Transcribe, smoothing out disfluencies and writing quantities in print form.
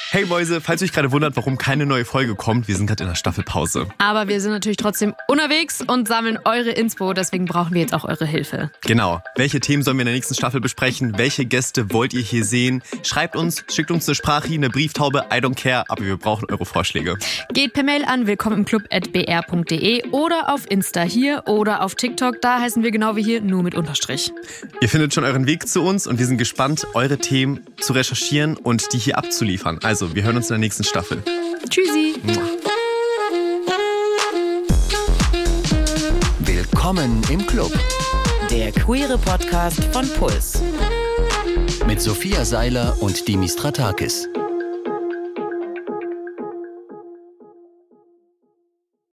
Hey Mäuse, falls ihr euch gerade wundert, warum keine neue Folge kommt, wir sind gerade in der Staffelpause. Aber wir sind natürlich trotzdem unterwegs und sammeln eure Inspo, deswegen brauchen wir jetzt auch eure Hilfe. Genau. Welche Themen sollen wir in der nächsten Staffel besprechen? Welche Gäste wollt ihr hier sehen? Schreibt uns, schickt uns eine Sprache, eine Brieftaube, I don't care, aber wir brauchen eure Vorschläge. Geht per Mail an willkommenimclub@br.de oder auf Insta hier oder auf TikTok, da heißen wir genau wie hier, nur mit Unterstrich. Ihr findet schon euren Weg zu uns und wir sind gespannt, eure Themen zu recherchieren und die hier abzuliefern. Also, wir hören uns in der nächsten Staffel. Tschüssi. Willkommen im Club. Der queere Podcast von Puls. Mit Sophia Seiler und Dimitrakis.